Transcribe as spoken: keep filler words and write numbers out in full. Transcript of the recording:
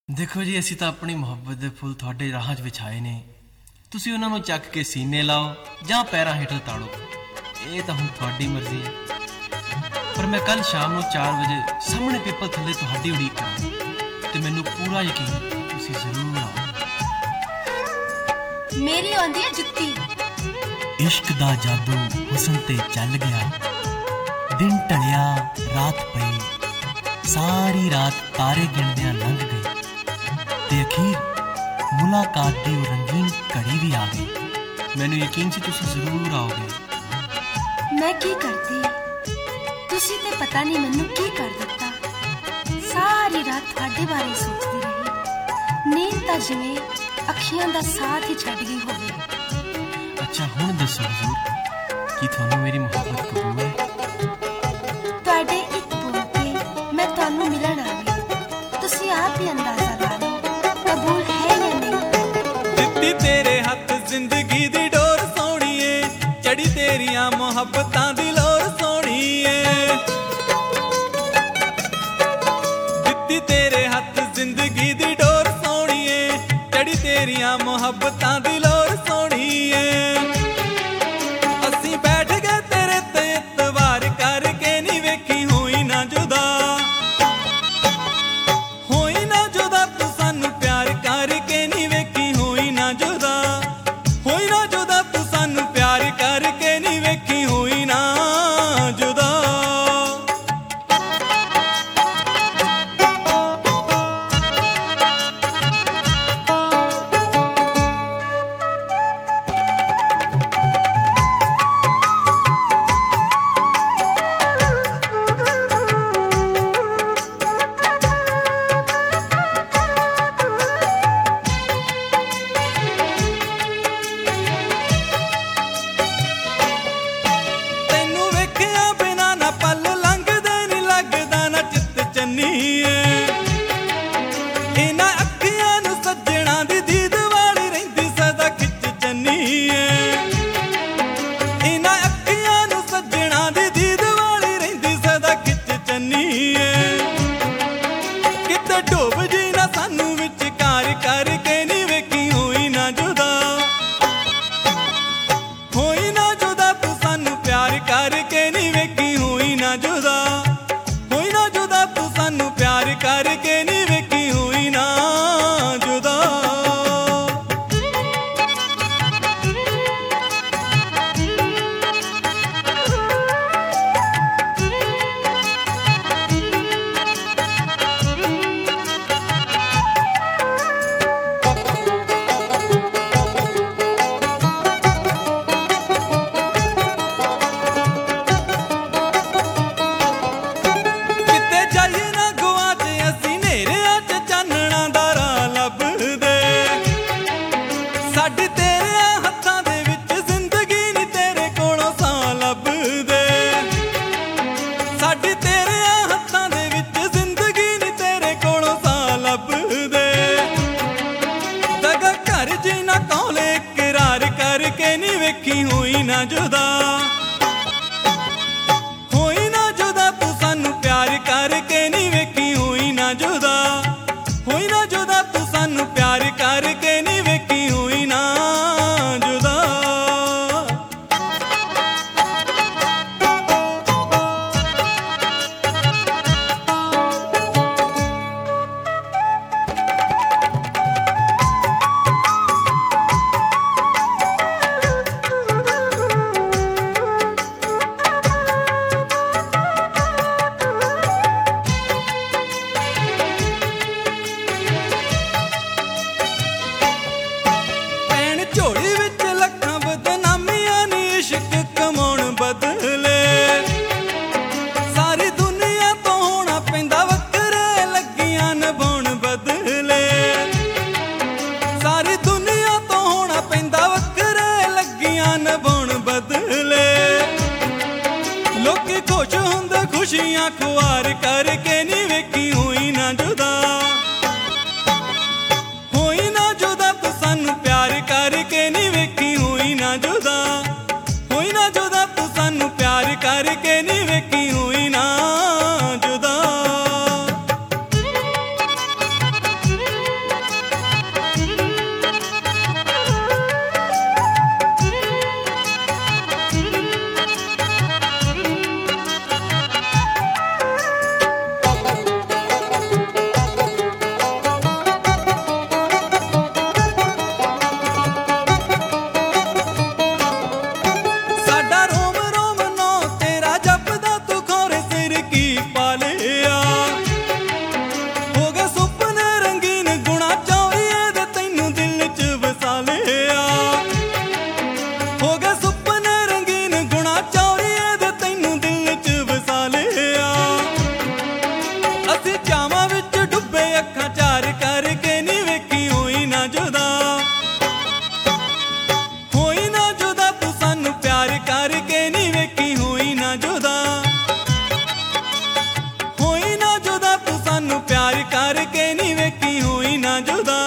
देखो जी, असी तो अपनी मुहब्बत के फुल थोड़े राह च विछाए ने, तुसी उन्होंने चक के सीने लाओ जां पैरां हेठों ताड़ो, ये तो हुण तुहाडी मर्जी है। पर मैं कल शाम को चार बजे सामने पीपल थले तुहाडी उड़ीक करां ते मैनूं पूरा यकीन है तुसी जरूर आओ। मेरी आंदी है जुत्ती। इश्क दा जादू हुस्न ते चल गया, दिन ढलिया रात पई, सारी रात तारे गिणदियां लंघ गई ते अखीर मुलाकात दी वो रंगीन घड़ी भी आ गई। मैनूं यकीन सी तुसी जरूर आओगे। मैं की करती, तुसी ते पता नहीं मैनूं की कर दिता। सारी रात तुहाडे बारे सोचती रही, नींद तां जिवें अखियां दा साथ ही छड्ड गई होवे। अच्छा हुण दसो हजूर, की तुहानूं मेरी मुहब्बत कबूल है? तुहाडे इक बोल ते मैं तुहानूं मिलन आ गई, तुसी आप ही अंदाजा ला लो कबूल है या नहीं। दित्ती तेरे हत्थ जिंदगी दी डोर सोहणीए, चढ़ी तेरियां मुहब्बतां दी लोर सोहणीए। दित्ती तेरे हत्थ जिंदगी दी डोर सोहणीए, चढ़ी तेरियां मुहब्बतां दी लोर सोहणीए। असीं बैठ गए तेरे ते इतवार करके, नी वेखी होई ना जुदा, होई ना जुदा तू सानू प्यार करके, नी वेखी होई ना जुदा, होई ना जुदा तू सानू प्यार करके, नी वेखी होई ना जुदा। ਤੈਨੂੰ ਵੇਖਿਆ ਬਿਨਾ ਨਾ ਪਲ ਲੰਘਦੇ, ਨੀ ਲੱਗਦਾ ਨਾ ਚਿੱਤ ਚੰਨੀਏ। ਇਹਨਾਂ ਅੱਖੀਆਂ ਨੂੰ ਸੱਜਣਾ ਦੀ ਦੀਦ ਵਾਲੀ ਰਹਿੰਦੀ ਸਦਾ ਖਿੱਚ ਚੰਨੀਏ। ਇਹਨਾਂ ਅੱਖੀਆਂ ਨੂੰ ਸੱਜਣਾ ਦੀ ਦੀਦ ਵਾਲੀ ਰਹਿੰਦੀ ਸਦਾ ਖਿੱਚ ਚੰਨੀਏ। ਕਿਤੇ ਡੁੱਬ ਜੀ ਨਾ ਸਾਨੂੰ ਵਿਚਕਾਰ ਕਰਕੇ, ਨੀ ਵੇਖੀ ਹੋਈ ਨਾ ਜੁਦਾ, ਹੋਈ ਨਾ ਜੁਦਾ ਤੂੰ ਸਾਨੂੰ ਪਿਆਰ ਕਰਕੇ, ਨੀ ਵੇਖੀ ਹੋਈ ਨਾ ਜੁਦਾ, ਹੋਈ ਨਾ ਜੁਦਾ ਤੂੰ ਸਾਨੂੰ ਪਿਆਰ ਕਰਕੇ, ਨੀ ਵੇਖੀ ਹੋਈ ਨਾ ਜੁਦਾ। ਕਿਤੇ ਜਾਈਏ ਨਾ ਗੁਆਚ ਅਸੀਂ, ਨੇਰਿਆਂ 'ਚ ਚਾਨਣਾ ਦਾ ਰਾਹ ਲੱਭਦੇ। ਸਾਡੇ ਤੇਰਿਆਂ ਹੱਥਾਂ ਦੇ ਵਿੱਚ ਜ਼ਿੰਦਗੀ ਨੀ ਤੇਰੇ ਕੋਲੋਂ ਸਾਹ ਲੱਭਦੇ। ਸਾਡੇ ਤੇਰਿਆਂ ਹੱਥਾਂ ਦੇ ਵਿੱਚ ਜ਼ਿੰਦਗੀ ਨੀ ਤੇਰੇ ਕੋਲੋਂ ਸਾਹ ਲੱਭਦੇ। ਦਗਾ ਘਰ ਜੀ ਨਾ ਕੌਲੇ ਇਕਰਾਰ ਕਰਕੇ, ਨੀ ਵੇਖੀ ਹੋਈ ਨਾ ਜੁਦਾ, ਹੋਈ ਨਾ ਜੁਦਾ ਤੂੰ ਸਾਨੂੰ ਪਿਆਰ ਕਰਕੇ, ਨੀ ਵੇਖੀ ਹੋਈ ਨਾ ਜੁਦਾ, ਹੋਈ ਨਾ ਜੁਦਾ ਤੂੰ ਸਾਨੂੰ ਪਿਆਰ ਕਰਕੇ, ਨੀ ਵੇਖੀ ਹੋਈ ਨਾ ਜੁਦਾ। ਭੈਣ ਝੋਲੀ ਵਿੱਚ ਲੱਖਾਂ ਬਦਨਾਮੀਆਂ ਨੀ ਇਸ਼ਕ ਕਮਾਉਣ ਬਦਲੇ। ਸਾਰੀ ਦੁਨੀਆ ਤੋਂ ਹੋਣਾ ਪੈਂਦਾ ਵੱਖਰੇ, ਲੱਗੀਆਂ ਨਿਭਾਉਣ ਬਦਲੇ। ਸਾਰੀ ਦੁਨੀਆ ਤੋਂ ਹੋਣਾ ਪੈਂਦਾ ਵੱਖਰੇ, ਲੱਗੀਆਂ ਨਿਭਾਉਣ ਬਦਲੇ। ਲੋਕੀ ਖੁਸ਼ ਹੁੰਦੇ ਖੁਸ਼ੀਆਂ ਖੁਆਰ ਕਰਕੇ, ਨੀ ਵੇਖੀ ਹੋਈ ਨਾ ਜੁਦਾ, ਹੋਈ ਨਾ ਜੁਦਾ ਤੂੰ ਸਾਨੂੰ ਪਿਆਰ ਕਰਕੇ, ਨੀ ਵੇਖੀ ਹੋਈ ਨਾ ਜੁਦਾ, ਹੋਈ ਨਾ ਜੁਦਾ ਤੂੰ ਸਾਨੂੰ ਪਿਆਰ ਕਰਕੇ, ਨੀ ਵੇਖੀ ਹੋਈ ਨਾ ਜੁਦਾ। ਹੋਈ ਨਾ ਜੁਦਾ।